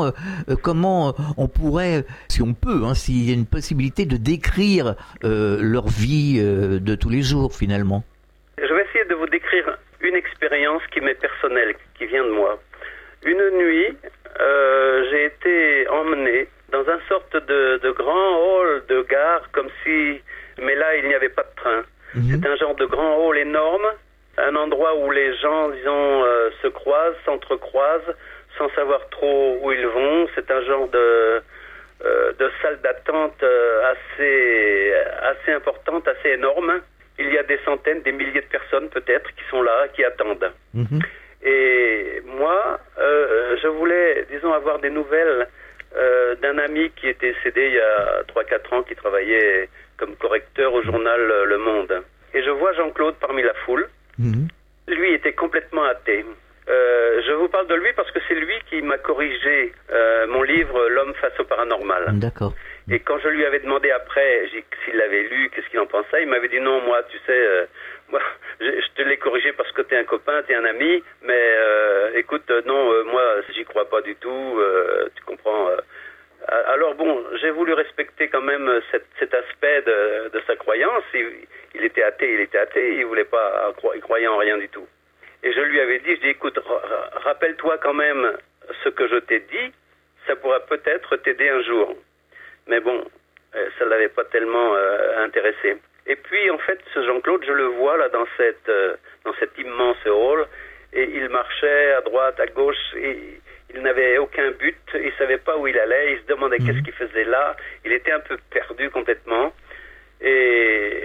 [SPEAKER 4] euh, Comment on pourrait, si on peut, hein, s'il y a une possibilité de décrire euh, leur vie euh, de tous les jours finalement ?
[SPEAKER 6] Je vais essayer de vous décrire une expérience qui m'est personnelle, qui vient de moi. Une nuit, euh, j'ai été emmené dans une sorte de, de grand hall de gare, comme si... Mais là, il n'y avait pas de train. Mmh. C'est un genre de grand hall énorme, un endroit où les gens, disons, euh, se croisent, s'entrecroisent, sans savoir trop où ils vont. C'est un genre de, euh, de salle d'attente euh, assez, assez importante, assez énorme. Il y a des centaines, des milliers de personnes peut-être qui sont là, qui attendent. Mmh. Et moi, euh, je voulais, disons, avoir des nouvelles euh, d'un ami qui était décédé il y a trois quatre ans, qui travaillait comme correcteur au journal Le Monde. Et je vois Jean-Claude parmi la foule. Mmh. Lui était complètement athée. Euh, je vous parle de lui parce que c'est lui qui m'a corrigé euh, mon livre « L'homme face au paranormal ».
[SPEAKER 4] D'accord.
[SPEAKER 6] Et quand je lui avais demandé après s'il l'avait lu, qu'est-ce qu'il en pensait, il m'avait dit non, moi, tu sais, euh, moi, je, je te l'ai corrigé parce que t'es un copain, t'es un ami, mais euh, écoute, euh, non, euh, moi, j'y crois pas du tout, euh, tu comprends. Euh, alors bon, j'ai voulu respecter quand même cet, cet aspect de, de sa croyance. Il, il était athée, il était athée, il voulait pas, il croyait en rien du tout. Et je lui avais dit, je dis, écoute, r- rappelle-toi quand même ce que je t'ai dit, ça pourra peut-être t'aider un jour. Mais bon, euh, ça ne l'avait pas tellement euh, intéressé. Et puis, en fait, ce Jean-Claude, je le vois là dans cette, euh, dans cet immense hall, et il marchait à droite, à gauche, et il n'avait aucun but, il ne savait pas où il allait, il se demandait mmh. qu'est-ce qu'il faisait là, il était un peu perdu complètement. Et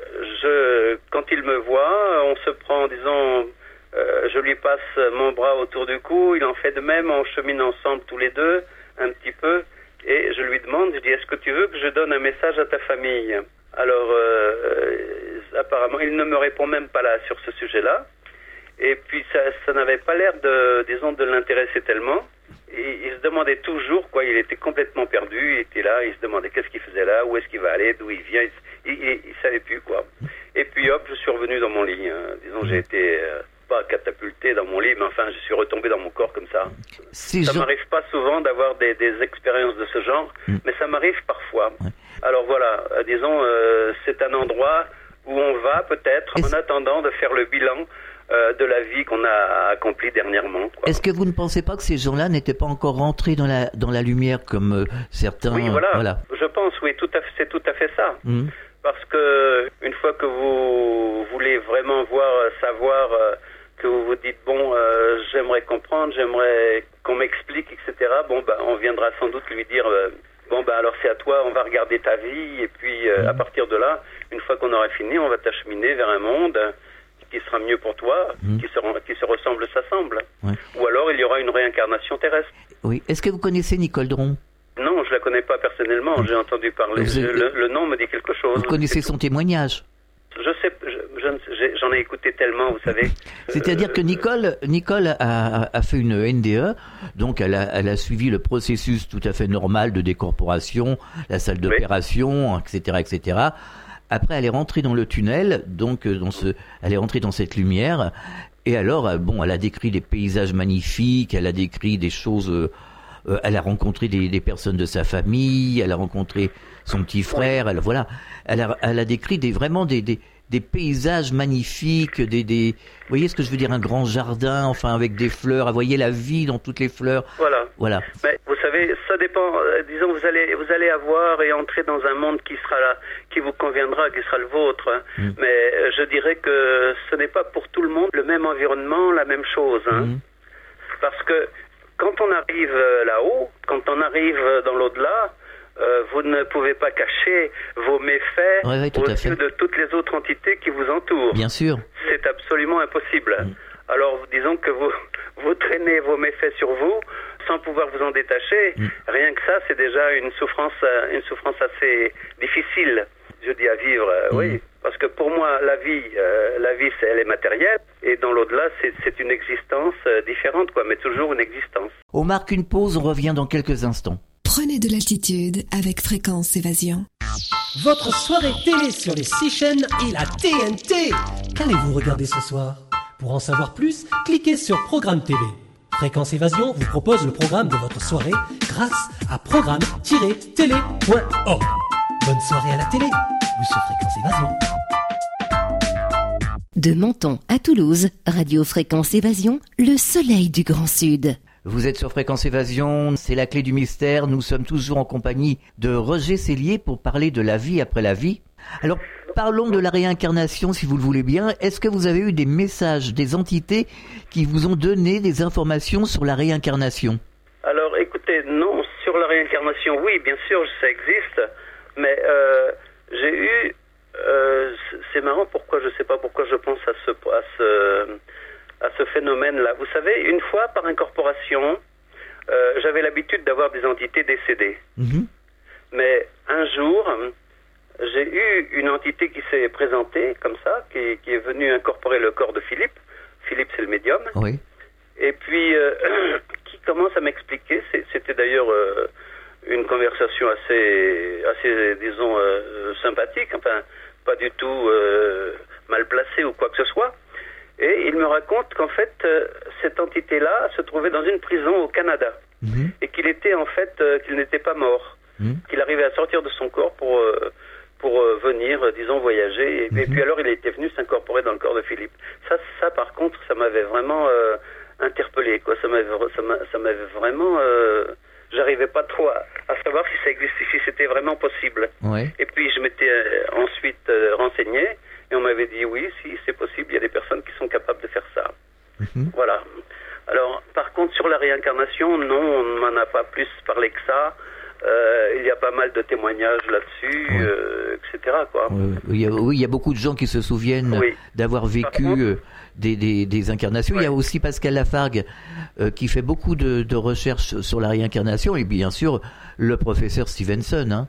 [SPEAKER 6] je, quand il me voit, on se prend, disons, euh, je lui passe mon bras autour du cou, il en fait de même, on chemine ensemble tous les deux, un petit peu. Et je lui demande, je dis, est-ce que tu veux que je donne un message à ta famille? Alors, euh, apparemment, il ne me répond même pas là sur ce sujet-là. Et puis, ça, ça n'avait pas l'air de, disons, de l'intéresser tellement. Et il se demandait toujours, quoi, il était complètement perdu, il était là, il se demandait qu'est-ce qu'il faisait là, où est-ce qu'il va aller, d'où il vient, il, il, il savait plus, quoi. Et puis, hop, je suis revenu dans mon lit, hein. Disons, j'ai été... Euh, pas catapulté dans mon lit, mais enfin, je suis retombé dans mon corps comme ça. Si ça je... m'arrive pas souvent d'avoir des, des expériences de ce genre, mm. mais ça m'arrive parfois. Ouais. Alors voilà, euh, disons, euh, c'est un endroit où on va peut-être Est-ce... en attendant de faire le bilan euh, de la vie qu'on a accomplie dernièrement, quoi.
[SPEAKER 4] Est-ce que vous ne pensez pas que ces gens-là n'étaient pas encore rentrés dans la, dans la lumière comme euh, certains...
[SPEAKER 6] Oui, voilà. voilà, je pense, oui, tout à fait, c'est tout à fait ça. Mm. Parce que une fois que vous voulez vraiment voir, savoir... Euh, que vous vous dites, bon, euh, j'aimerais comprendre, j'aimerais qu'on m'explique, et cetera. Bon, ben, on viendra sans doute lui dire, euh, bon, ben, alors c'est à toi, on va regarder ta vie, et puis euh, mmh. à partir de là, une fois qu'on aura fini, on va t'acheminer vers un monde qui sera mieux pour toi, mmh. qui, se, qui se ressemble, s'assemble. Ouais. Ou alors, il y aura une réincarnation terrestre.
[SPEAKER 4] Oui. Est-ce que vous connaissez Nicole Dron?
[SPEAKER 6] Non, je la connais pas personnellement, mmh. j'ai entendu parler. Je, le, le nom me dit quelque chose.
[SPEAKER 4] Vous connaissez son témoignage?
[SPEAKER 6] Je sais, je, je, j'en ai écouté tellement, vous savez.
[SPEAKER 4] C'est-à-dire euh, que Nicole, Nicole a, a fait une N D E, donc elle a, elle a suivi le processus tout à fait normal de décorporation, la salle d'opération, oui. et cetera, et cetera. Après, elle est rentrée dans le tunnel, donc dans ce, elle est rentrée dans cette lumière, et alors, bon, elle a décrit des paysages magnifiques, elle a décrit des choses. Euh, elle a rencontré des, des personnes de sa famille, elle a rencontré son petit frère, elle, voilà, elle a, elle a décrit des, vraiment des, des, des paysages magnifiques, des, des, vous voyez ce que je veux dire, un grand jardin, enfin avec des fleurs, vous voyez la vie dans toutes les fleurs.
[SPEAKER 6] Voilà.
[SPEAKER 4] Voilà.
[SPEAKER 6] Mais vous savez, ça dépend. Euh, disons, vous allez, vous allez avoir et entrer dans un monde qui sera là, qui vous conviendra, qui sera le vôtre. Hein. Mm. Mais euh, je dirais que ce n'est pas pour tout le monde le même environnement, la même chose. Hein. Mm. Parce que quand on arrive là-haut, quand on arrive dans l'au-delà, euh, vous ne pouvez pas cacher vos méfaits
[SPEAKER 4] ouais, ouais,
[SPEAKER 6] aux yeux de toutes les autres entités qui vous entourent.
[SPEAKER 4] Bien sûr.
[SPEAKER 6] C'est absolument impossible. Mm. Alors, disons que vous, vous traînez vos méfaits sur vous sans pouvoir vous en détacher. Mm. Rien que ça, c'est déjà une souffrance, une souffrance assez difficile, je dis, à vivre. Mm. Oui. Parce que pour moi, la vie, euh, la vie, c'est, elle est matérielle, et dans l'au-delà, c'est, c'est une existence euh, différente, quoi, mais toujours une existence.
[SPEAKER 4] On marque une pause, on revient dans quelques instants.
[SPEAKER 7] Prenez de l'altitude avec Fréquence Évasion.
[SPEAKER 5] Votre soirée télé sur les six chaînes et la T N T. Qu'allez-vous regarder ce soir? Pour en savoir plus, cliquez sur Programme T V. Fréquence Évasion vous propose le programme de votre soirée grâce à programme tiret télé point org. Bonne soirée à la télé ou sur Fréquence Évasion.
[SPEAKER 3] De Menton à Toulouse, Radio Fréquence Évasion, le soleil du Grand Sud.
[SPEAKER 4] Vous êtes sur Fréquence Évasion, c'est la clé du mystère. Nous sommes toujours en compagnie de Roger Cellier pour parler de la vie après la vie. Alors, parlons de la réincarnation, si vous le voulez bien. Est-ce que vous avez eu des messages, des entités qui vous ont donné des informations sur la réincarnation?
[SPEAKER 6] Alors, écoutez, non, sur la réincarnation, oui, bien sûr, ça existe, mais euh, j'ai eu... Euh, c'est marrant, pourquoi, je sais pas pourquoi je pense à ce... À ce à ce phénomène-là. Vous savez, une fois par incorporation, euh, j'avais l'habitude d'avoir des entités décédées. Mmh. Mais un jour, j'ai eu une entité qui s'est présentée comme ça, qui, qui est venue incorporer le corps de Philippe. Philippe, c'est le médium.
[SPEAKER 4] Oui.
[SPEAKER 6] Et puis, euh, qui commence à m'expliquer, c'est, c'était d'ailleurs euh, une conversation assez, assez disons, euh, sympathique, enfin, pas du tout euh, mal placée ou quoi que ce soit. Et il me raconte qu'en fait, euh, cette entité-là se trouvait dans une prison au Canada. Mmh. Et qu'il était en fait, euh, qu'il n'était pas mort. Mmh. Qu'il arrivait à sortir de son corps pour, euh, pour euh, venir, euh, disons, voyager. Et, mmh. et puis alors, il était venu s'incorporer dans le corps de Philippe. Ça, ça par contre, ça m'avait vraiment euh, interpellé, quoi. Ça m'avait, ça m'a, ça m'avait vraiment... Euh, j'arrivais pas trop à, à savoir si ça existait, si c'était vraiment possible. Ouais. Et puis, je m'étais euh, ensuite euh, renseigné. Et on m'avait dit, oui, si c'est possible, il y a des personnes qui sont capables de faire ça. Mmh. Voilà. Alors, par contre, sur la réincarnation, non, on ne m'en a pas plus parlé que ça. Euh, il y a pas mal de témoignages là-dessus, oui. euh, et cetera. Quoi.
[SPEAKER 4] Oui, il y a, oui, il y a beaucoup de gens qui se souviennent oui. d'avoir vécu contre, euh, des, des, des incarnations. Oui. Il y a aussi Pascal Lafargue euh, qui fait beaucoup de, de recherches sur la réincarnation. Et bien sûr, le professeur Stevenson, hein.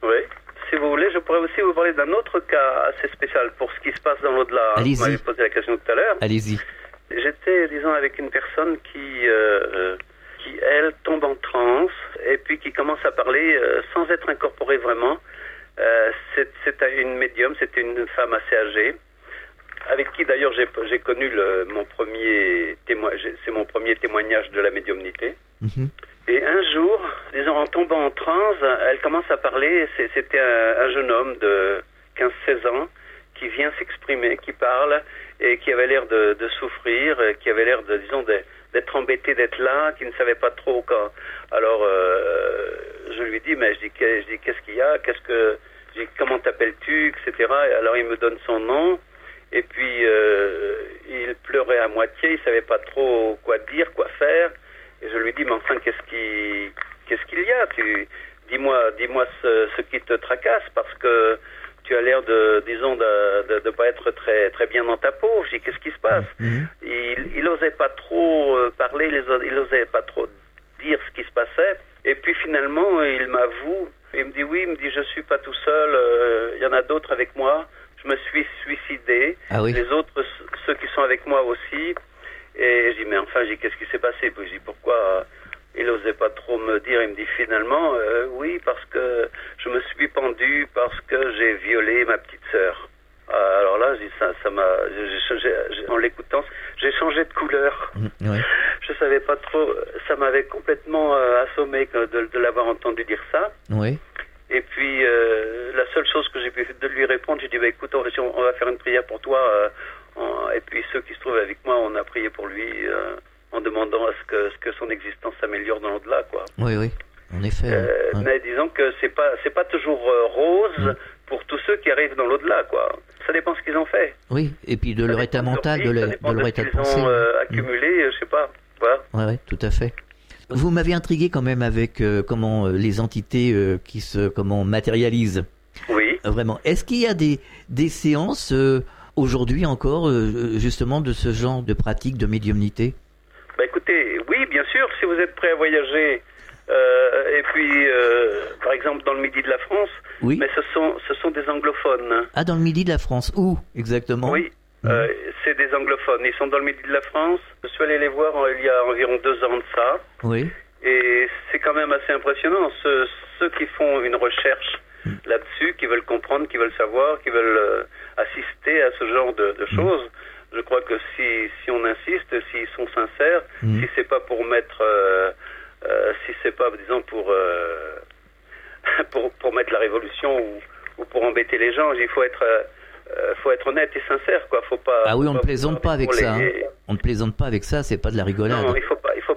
[SPEAKER 6] Si vous voulez, je pourrais aussi vous parler d'un autre cas assez spécial pour ce qui se passe dans l'au-delà.
[SPEAKER 4] Allez-y.
[SPEAKER 6] Vous m'avez posé la question tout à l'heure.
[SPEAKER 4] Allez-y.
[SPEAKER 6] J'étais, disons, avec une personne qui, euh, qui elle, tombe en transe et puis qui commence à parler euh, sans être incorporée vraiment. Euh, c'est, c'est une médium, c'était une femme assez âgée, avec qui d'ailleurs j'ai, j'ai connu le, mon premier témoignage, c'est mon premier témoignage de la médiumnité. Mm-hmm. Et un jour, disons, en tombant en transe, elle commence à parler, c'était un, un jeune homme de quinze seize ans qui vient s'exprimer, qui parle et qui avait l'air de, de souffrir, qui avait l'air de, disons, de, d'être embêté d'être là, qui ne savait pas trop quand. Alors, euh, je lui dis, mais je dis, je dis qu'est-ce qu'il y a, qu'est-ce que, je dis, comment t'appelles-tu, et cetera. Et alors il me donne son nom. Et puis, euh, il pleurait à moitié, il savait pas trop quoi dire, quoi faire. Et je lui dis, mais enfin, qu'est-ce qui, qu'est-ce qu'il y a? Tu, dis-moi, dis-moi ce, ce qui te tracasse, parce que tu as l'air de, disons, de, de, de pas être très, très bien dans ta peau. Je dis, qu'est-ce qui se passe? Mmh. Il, il osait pas trop parler, il osait pas trop dire ce qui se passait. Et puis finalement, il m'avoue, il me dit, oui, il me dit, je suis pas tout seul, il euh, y en a d'autres avec moi. Je me suis suicidé. Ah oui. Les autres, ceux qui sont avec moi aussi. Et je dis, mais enfin, je dis, qu'est-ce qui s'est passé? Puis je dis, pourquoi euh, il n'osait pas trop me dire? Il me dit, finalement, euh, oui, parce que je me suis pendu parce que j'ai violé ma petite sœur. Euh, alors là, je dis, ça, ça m'a, j'ai, j'ai, j'ai, en l'écoutant, j'ai changé de couleur. Mmh, ouais. Je savais pas trop, ça m'avait complètement euh, assommé de, de l'avoir entendu dire ça. Oui. Et puis, euh, la seule chose que j'ai pu de lui répondre, j'ai dit, bah, écoute, on, on va faire une prière pour toi. Euh, en, et puis, ceux qui se trouvent avec moi, on a prié pour lui euh, en demandant à ce que, ce que son existence s'améliore dans l'au-delà, quoi.
[SPEAKER 4] Oui, oui, en effet.
[SPEAKER 6] Euh, ouais. Mais disons que c'est pas, c'est pas toujours euh, rose mmh. pour tous ceux qui arrivent dans l'au-delà, quoi. Ça dépend ce qu'ils ont fait.
[SPEAKER 4] Oui, et puis de ça leur état mental, de, le, de leur état de pensée.
[SPEAKER 6] Ils ont euh, accumulé, mmh. je sais pas. Voilà.
[SPEAKER 4] Oui, ouais, tout à fait. Vous m'avez intrigué quand même avec euh, comment euh, les entités euh, qui se comment matérialisent.
[SPEAKER 6] Oui.
[SPEAKER 4] Euh, vraiment. Est-ce qu'il y a des des séances euh, aujourd'hui encore euh, justement de ce genre de pratique de médiumnité?
[SPEAKER 6] Bah écoutez, oui, bien sûr, si vous êtes prêt à voyager euh, et puis euh, par exemple dans le midi de la France. Oui. Mais ce sont ce sont des anglophones.
[SPEAKER 4] Ah, dans le midi de la France. Où exactement?
[SPEAKER 6] Oui. Euh, c'est des anglophones. Ils sont dans le midi de la France. Je suis allé les voir il y a environ deux ans de ça. Oui. Et c'est quand même assez impressionnant. Ceux, ceux qui font une recherche mmh. là-dessus, qui veulent comprendre, qui veulent savoir, qui veulent euh, assister à ce genre de, de choses. Mmh. Je crois que si si on insiste, s'ils sont sincères, mmh. si c'est pas pour mettre, euh, euh, si c'est pas, disons, pour euh, pour pour mettre la révolution ou, ou pour embêter les gens, il faut être euh, Euh, faut être honnête et sincère, quoi. Faut pas.
[SPEAKER 4] Ah oui, on
[SPEAKER 6] ne
[SPEAKER 4] plaisante pas avec ça. Hein. On ne plaisante pas avec ça. C'est pas de la rigolade.
[SPEAKER 6] Non, il faut pas. Il faut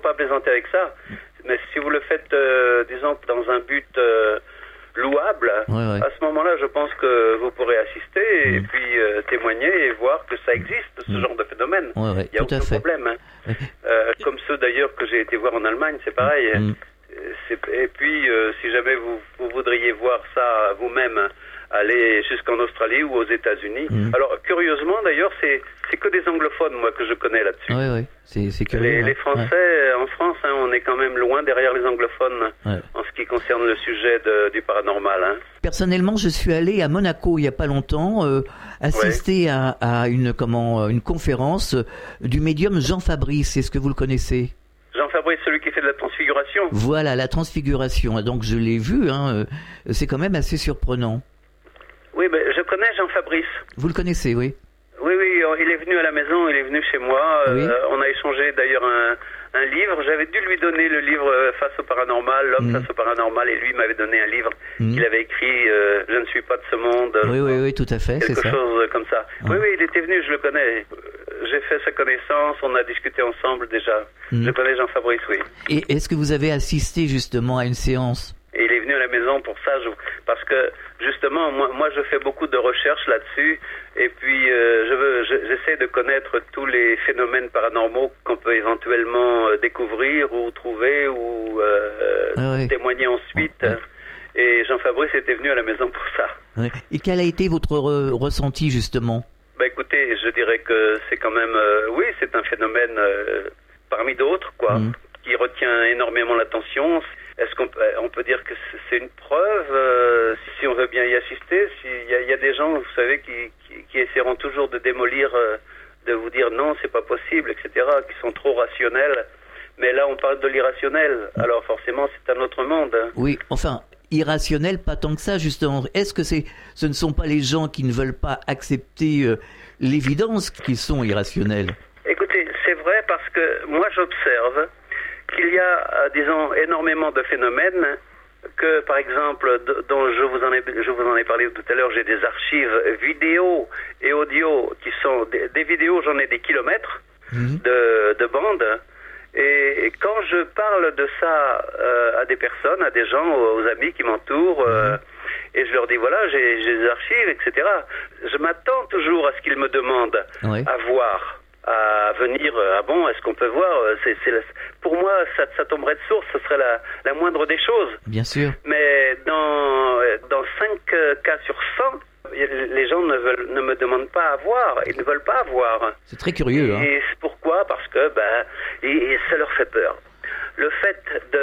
[SPEAKER 6] pas plaisanter avec ça. Mais si vous le faites, euh, disons, dans un but euh, louable,
[SPEAKER 4] ouais, ouais.
[SPEAKER 6] à ce moment-là, je pense que vous pourrez assister et
[SPEAKER 4] mmh.
[SPEAKER 6] puis euh, témoigner et voir que ça existe, ce mmh. genre de phénomène.
[SPEAKER 4] Ouais, ouais,
[SPEAKER 6] Il n'y a
[SPEAKER 4] tout
[SPEAKER 6] aucun
[SPEAKER 4] à fait.
[SPEAKER 6] problème. Hein. Euh, comme ceux d'ailleurs que j'ai été voir en Allemagne, c'est pareil.
[SPEAKER 4] Mmh.
[SPEAKER 6] C'est, et puis, euh, si jamais vous, vous voudriez voir ça vous-même, aller jusqu'en Australie ou aux États-Unis. Mmh. Alors, curieusement, d'ailleurs, c'est, c'est que des anglophones, moi, que je connais là-dessus.
[SPEAKER 4] Oui, oui, c'est, c'est curieux.
[SPEAKER 6] Les,
[SPEAKER 4] hein.
[SPEAKER 6] les Français,
[SPEAKER 4] ouais.
[SPEAKER 6] en France, hein, on est quand même loin derrière les anglophones ouais. en ce qui concerne le sujet de, du paranormal. Hein.
[SPEAKER 4] Personnellement, je suis allé à Monaco il n'y a pas longtemps, euh, assister ouais. à, à une, comment, une conférence du médium Jean Fabrice. Est-ce que vous le connaissez ?
[SPEAKER 6] Jean Fabrice, celui qui fait de la transfiguration.
[SPEAKER 4] Voilà, la transfiguration. Donc, je l'ai vu, hein, euh, c'est quand même assez surprenant.
[SPEAKER 6] Oui, ben, je connais Jean Fabrice.
[SPEAKER 4] Vous le connaissez, oui.
[SPEAKER 6] Oui, oui, il est venu à la maison, il est venu chez moi. Oui. Euh, on a échangé d'ailleurs un, un livre. J'avais dû lui donner le livre Face au paranormal, L'homme mmh. face au paranormal, et lui m'avait donné un livre mmh. qu'il avait écrit euh, Je ne suis pas de ce monde.
[SPEAKER 4] Oui, oui, oui, tout à fait, c'est ça.
[SPEAKER 6] Quelque chose comme ça. Ah. Oui, oui, il était venu, je le connais. J'ai fait sa connaissance, on a discuté ensemble déjà. Mmh. Je connais Jean Fabrice, oui.
[SPEAKER 4] Et est-ce que vous avez assisté justement à une séance ?
[SPEAKER 6] Et il est venu à la maison pour ça, je, parce que justement, moi, moi, je fais beaucoup de recherches là-dessus, et puis euh, je veux, je, j'essaie de connaître tous les phénomènes paranormaux qu'on peut éventuellement euh, découvrir ou trouver ou euh, ah oui. témoigner ensuite. Ah oui. Et Jean Fabrice était venu à la maison pour ça.
[SPEAKER 4] Oui. Et quel a été votre re- ressenti justement ?
[SPEAKER 6] Bah écoutez, je dirais que c'est quand même, euh, oui, c'est un phénomène euh, parmi d'autres, quoi, mmh. qui retient énormément l'attention. Est-ce qu'on peut, on peut dire que c'est une preuve, euh, si on veut bien y assister? Il y a, y a des gens, vous savez, qui, qui, qui essaieront toujours de démolir, euh, de vous dire non, c'est pas possible, et cetera, qui sont trop rationnels. Mais là, on parle de l'irrationnel. Alors forcément, c'est un autre monde. Hein.
[SPEAKER 4] Oui, enfin, irrationnel, pas tant que ça, justement. Est-ce que c'est, ce ne sont pas les gens qui ne veulent pas accepter euh, l'évidence qui sont irrationnels?
[SPEAKER 6] Écoutez, c'est vrai parce que moi, j'observe qu'il y a, euh, disons, énormément de phénomènes que, par exemple, d- dont je vous en ai, je vous en ai parlé tout à l'heure, j'ai des archives vidéo et audio qui sont des, des vidéos, j'en ai des kilomètres mmh. de, de bandes. Et, et quand je parle de ça euh, à des personnes, à des gens, aux, aux amis qui m'entourent, euh, mmh. et je leur dis voilà, j'ai, j'ai des archives, et cetera. Je m'attends toujours à ce qu'ils me demandent oui. à voir. À venir, ah bon, est-ce qu'on peut voir c'est, c'est la, pour moi, ça, ça tomberait de source, ce serait la, la moindre des choses.
[SPEAKER 4] Bien sûr.
[SPEAKER 6] Mais dans, dans cinq cas sur cent, les gens ne, veulent, ne me demandent pas à voir, ils ne veulent pas voir.
[SPEAKER 4] C'est très curieux. Hein.
[SPEAKER 6] Et c'est pourquoi? Parce que ben, et, et ça leur fait peur. Le fait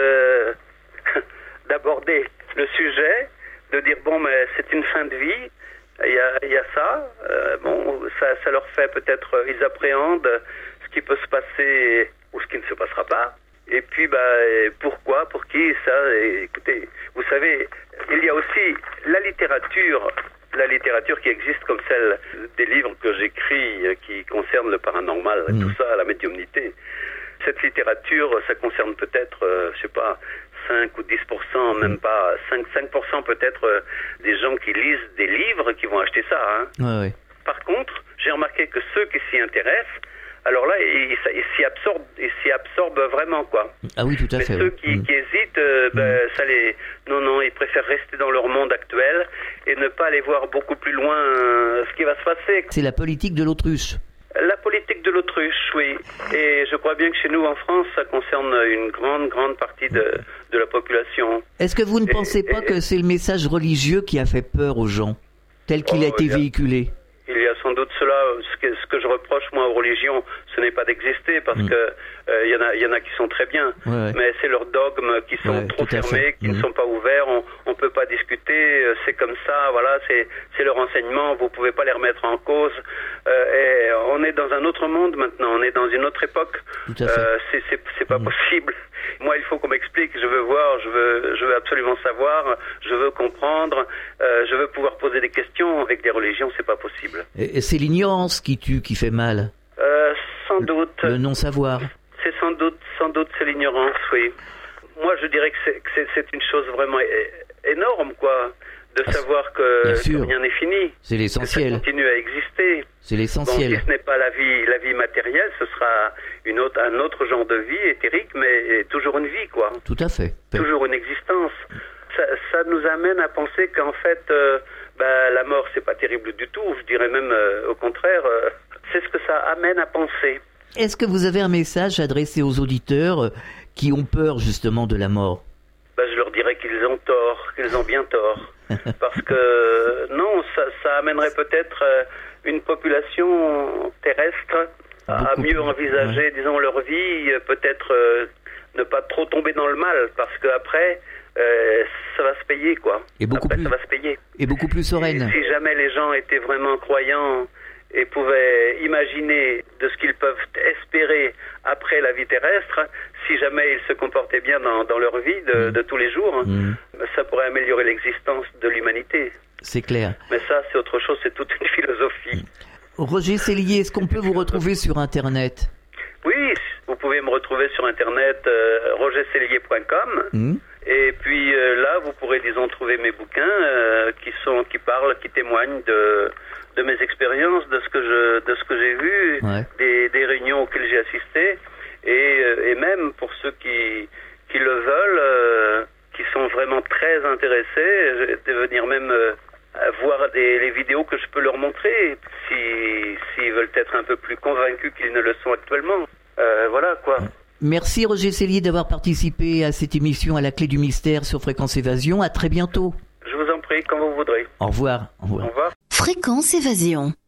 [SPEAKER 6] de d'aborder le sujet, de dire bon, mais c'est une fin de vie. Il y a, il y a ça, euh, bon, ça, ça leur fait peut-être, euh, ils appréhendent ce qui peut se passer ou ce qui ne se passera pas. Et puis, bah, pourquoi, pour qui, ça, et, écoutez, vous savez, il y a aussi la littérature, la littérature qui existe comme celle des livres que j'écris euh, qui concernent le paranormal, mmh. tout ça, la médiumnité. Cette littérature, ça concerne peut-être, euh, je sais pas, cinq ou dix pour cent, même pas cinq, cinq pour cent peut-être euh, des gens qui lisent des livres qui vont acheter ça. Hein.
[SPEAKER 4] Ouais, ouais.
[SPEAKER 6] Par contre, j'ai remarqué que ceux qui s'y intéressent, alors là, ils, ils s'y absorbent, ils s'y absorbent vraiment, quoi.
[SPEAKER 4] Ah oui, tout à
[SPEAKER 6] Mais
[SPEAKER 4] fait.
[SPEAKER 6] ceux
[SPEAKER 4] oui.
[SPEAKER 6] qui,
[SPEAKER 4] mmh.
[SPEAKER 6] qui hésitent, euh, ben, mmh. ça les, non, non, ils préfèrent rester dans leur monde actuel et ne pas aller voir beaucoup plus loin euh, ce qui va se passer.
[SPEAKER 4] C'est la politique de l'autruche.
[SPEAKER 6] La politique de l'autruche, oui. Et je crois bien que chez nous, en France, ça concerne une grande, grande partie de, de la population.
[SPEAKER 4] Est-ce que vous ne
[SPEAKER 6] et,
[SPEAKER 4] pensez pas et, que c'est le message religieux qui a fait peur aux gens, tel qu'il oh, a été
[SPEAKER 6] il y a,
[SPEAKER 4] véhiculé?
[SPEAKER 6] Il y a sans doute cela. Ce que, ce que je reproche, moi, aux religions, ce n'est pas d'exister, parce mmh. que il euh, y en a, il y en a qui sont très bien, ouais, ouais. mais c'est leurs dogmes qui sont ouais, trop fermés, qui mmh. ne sont pas ouverts. On, on peut pas discuter. C'est comme ça. Voilà, c'est, c'est leur enseignement. Vous pouvez pas les remettre en cause. Euh, et on est dans un autre monde maintenant. On est dans une autre époque. Euh, c'est, c'est, c'est pas mmh. possible. Moi, il faut qu'on m'explique. Je veux voir. Je veux, je veux absolument savoir. Je veux comprendre. Euh, je veux pouvoir poser des questions. Avec des religions, c'est pas possible.
[SPEAKER 4] Et, et c'est l'ignorance qui tue, qui fait mal.
[SPEAKER 6] Euh, sans doute.
[SPEAKER 4] Le non-savoir.
[SPEAKER 6] C'est sans doute, sans doute, c'est l'ignorance, oui. Moi, je dirais que c'est, que c'est, c'est une chose vraiment é- énorme, quoi, de ah, savoir que, que rien n'est fini.
[SPEAKER 4] C'est l'essentiel.
[SPEAKER 6] Que ça continue à exister.
[SPEAKER 4] C'est l'essentiel.
[SPEAKER 6] Bon, si ce n'est pas la vie, la vie matérielle, ce sera une autre, un autre genre de vie éthérique, mais toujours une vie, quoi.
[SPEAKER 4] Tout à fait.
[SPEAKER 6] Toujours une existence. Ça, ça nous amène à penser qu'en fait, euh, bah, la mort, c'est pas terrible du tout. Je dirais même, euh, au contraire, euh, c'est ce que ça amène à penser.
[SPEAKER 4] Est-ce que vous avez un message adressé aux auditeurs qui ont peur justement de la mort?
[SPEAKER 6] Ben, je leur dirais qu'ils ont tort, qu'ils ont bien tort. Parce que non, ça, ça amènerait peut-être une population terrestre à mieux envisager, ouais. disons, leur vie, peut-être euh, ne pas trop tomber dans le mal, parce qu'après, euh, ça va se payer, quoi.
[SPEAKER 4] Et beaucoup
[SPEAKER 6] après,
[SPEAKER 4] plus,
[SPEAKER 6] ça va se payer.
[SPEAKER 4] Et beaucoup plus sereine.
[SPEAKER 6] Et si jamais les gens étaient vraiment croyants et pouvaient imaginer de ce qu'ils peuvent espérer après la vie terrestre, si jamais ils se comportaient bien dans, dans leur vie de, mmh. de tous les jours, mmh. ça pourrait améliorer l'existence de l'humanité.
[SPEAKER 4] C'est clair.
[SPEAKER 6] Mais ça, c'est autre chose, c'est toute une philosophie.
[SPEAKER 4] Roger Cellier, est-ce qu'on peut vous retrouver sur Internet?
[SPEAKER 6] Oui, vous pouvez me retrouver sur Internet, euh, roger cellier point com. Mmh. Et puis euh, là, vous pourrez, disons, trouver mes bouquins euh, qui sont, qui parlent, qui témoignent de, de mes expériences, de ce que je, de ce que j'ai vu, ouais. des, des réunions auxquelles j'ai assisté, et, euh, et même pour ceux qui, qui le veulent, euh, qui sont vraiment très intéressés, de venir même euh, voir des, les vidéos que je peux leur montrer, si, s'ils veulent être un peu plus convaincus qu'ils ne le sont actuellement. Euh, voilà quoi.
[SPEAKER 4] Merci Roger Cellier d'avoir participé à cette émission à la clé du mystère sur Fréquence Évasion. À très bientôt.
[SPEAKER 6] Je vous en prie, quand vous voudrez.
[SPEAKER 4] Au revoir. Au revoir.
[SPEAKER 6] Au revoir.
[SPEAKER 3] Fréquence Évasion.